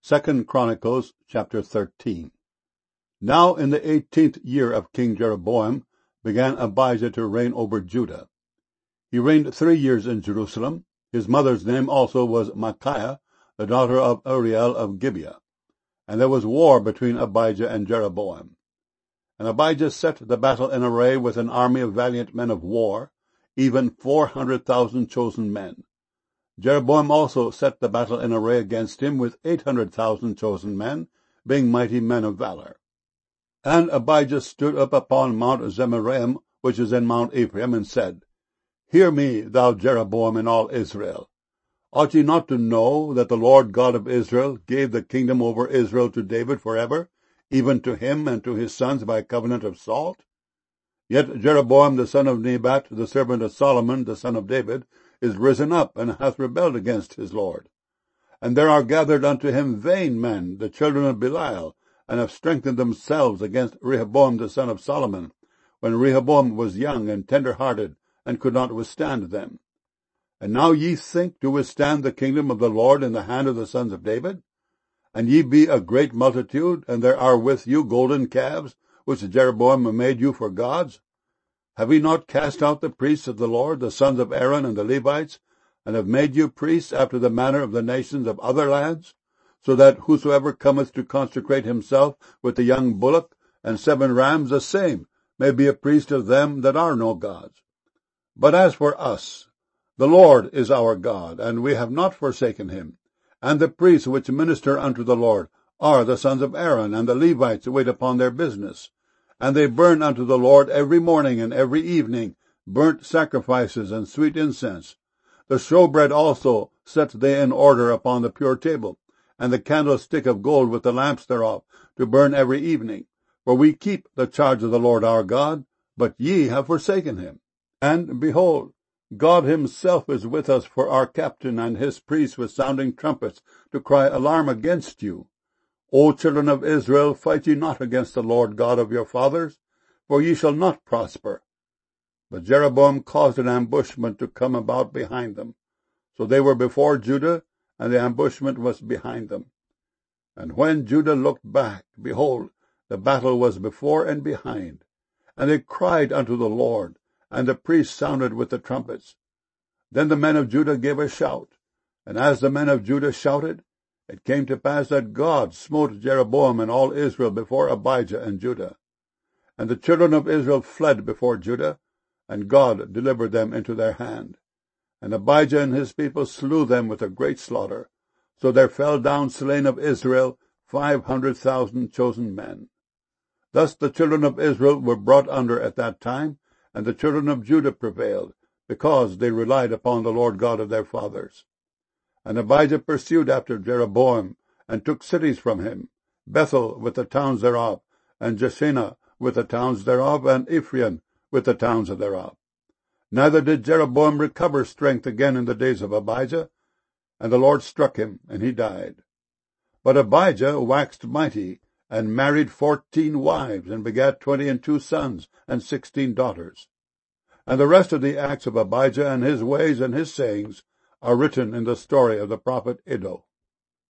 2 Chronicles chapter 13. Now in the 18th year of King Jeroboam began Abijah to reign over Judah. He reigned 3 years in Jerusalem. His mother's name also was Micaiah, the daughter of Uriel of Gibeah. And there was war between Abijah and Jeroboam. And Abijah set the battle in array with an army of valiant men of war, even 400,000 chosen men. Jeroboam also set the battle in array against him with 800,000 chosen men, being mighty men of valor. And Abijah stood up upon Mount Zemaraim, which is in Mount Ephraim, and said, Hear me, thou Jeroboam, and all Israel. Ought ye not to know that the Lord God of Israel gave the kingdom over Israel to David forever, even to him and to his sons by covenant of salt? Yet Jeroboam the son of Nebat, the servant of Solomon, the son of David, is risen up, and hath rebelled against his Lord. And there are gathered unto him vain men, the children of Belial, and have strengthened themselves against Rehoboam the son of Solomon, when Rehoboam was young and tender-hearted, and could not withstand them. And now ye think to withstand the kingdom of the Lord in the hand of the sons of David? And ye be a great multitude, and there are with you golden calves, which Jeroboam made you for gods? Have we not cast out the priests of the Lord, the sons of Aaron and the Levites, and have made you priests after the manner of the nations of other lands, so that whosoever cometh to consecrate himself with the young bullock and 7 rams, the same may be a priest of them that are no gods? But as for us, the Lord is our God, and we have not forsaken him. And the priests which minister unto the Lord are the sons of Aaron, and the Levites wait upon their business. And they burn unto the Lord every morning and every evening burnt sacrifices and sweet incense. The showbread also set they in order upon the pure table, and the candlestick of gold with the lamps thereof, to burn every evening. For we keep the charge of the Lord our God, but ye have forsaken him. And behold, God himself is with us for our captain, and his priests with sounding trumpets, to cry alarm against you. O children of Israel, fight ye not against the Lord God of your fathers, for ye shall not prosper. But Jeroboam caused an ambushment to come about behind them. So they were before Judah, and the ambushment was behind them. And when Judah looked back, behold, the battle was before and behind. And they cried unto the Lord, and the priests sounded with the trumpets. Then the men of Judah gave a shout, and as the men of Judah shouted, it came to pass that God smote Jeroboam and all Israel before Abijah and Judah. And the children of Israel fled before Judah, and God delivered them into their hand. And Abijah and his people slew them with a great slaughter. So there fell down slain of Israel 500,000 chosen men. Thus the children of Israel were brought under at that time, and the children of Judah prevailed, because they relied upon the Lord God of their fathers. And Abijah pursued after Jeroboam, and took cities from him, Bethel with the towns thereof, and Jeshanah with the towns thereof, and Ephraim with the towns thereof. Neither did Jeroboam recover strength again in the days of Abijah, and the Lord struck him, and he died. But Abijah waxed mighty, and married 14 wives, and begat 22 sons, and 16 daughters. And the rest of the acts of Abijah, and his ways and his sayings, are written in the story of the prophet Iddo.